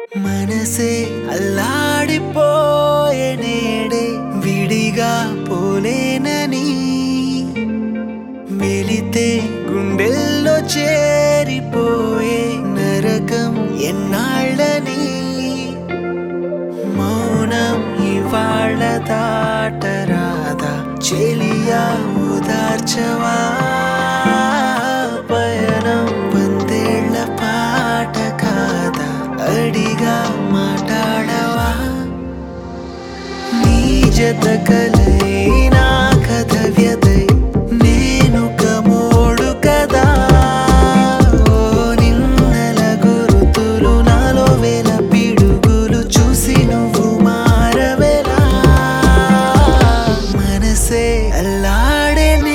మనసే అల్లాడిపోయే నేడే విడిగా పోలేనని వెలితే గుండెల్లో చేరిపోయే నరకం ఎన్నాళ్ళని మౌనం ఇవాళ్ళ దాటరాదా చెలియా ఓదార్చవా పయనం వందేళ్ల పాట కాదా అడిగా మాట్లాడవా నీ జత కలై నా కథ వ్యధై నేను కమోడు కదా ఓ నిన్నల గురుతులు నాలో వేల పిడుగులు చూసి నువ్వు మారవేలా మనసే అల్లాడేనే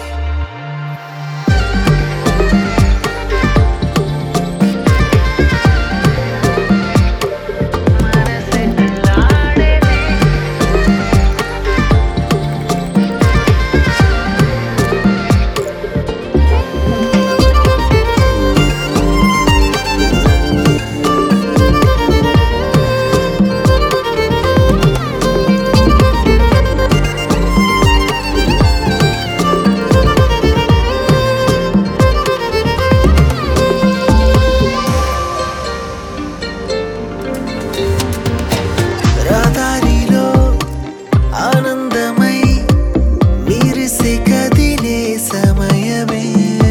రహదారిలో ఆనందమై మీరిసే కదిలే సమయమే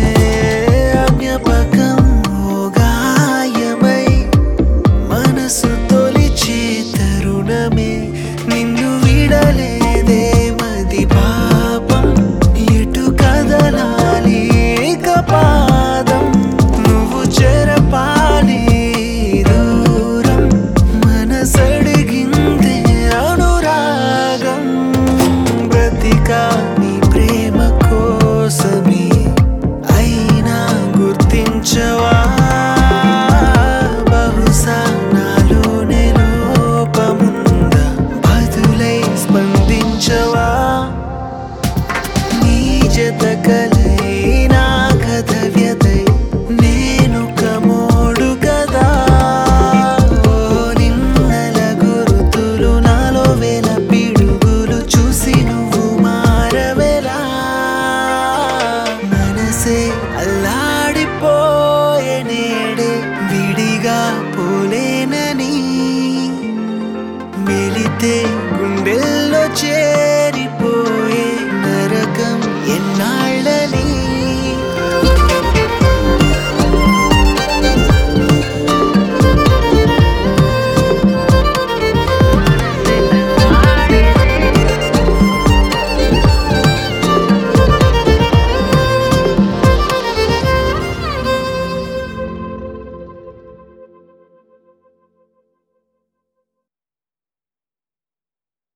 జ్ఞాపకం ఓ గాయమై మనసు తొలిచే తరుణమే నిన్ను విడలేదే మది పాపం ఎటు కదలాలి ఇక పాదం నువ్వు చెరపాలి దూరం మనసడిగిందే అనురాగం బ్రతికా నీ ప్రేమ కోసమే అయినా గుర్తించవా బహుశా నాలోనే లోపముందా బదులై స్పందించవా నీ జత కలై నా కథ వ్యధై నేను కమోడు కదా ఓ నిన్నల గురుతులు నాలో వేల పిడుగులు చూసి నువ్వు మారవేలా మనసే అల్లాడిపోయే నేడే విడిగా పోలేనని వెలితే గుండెల్లో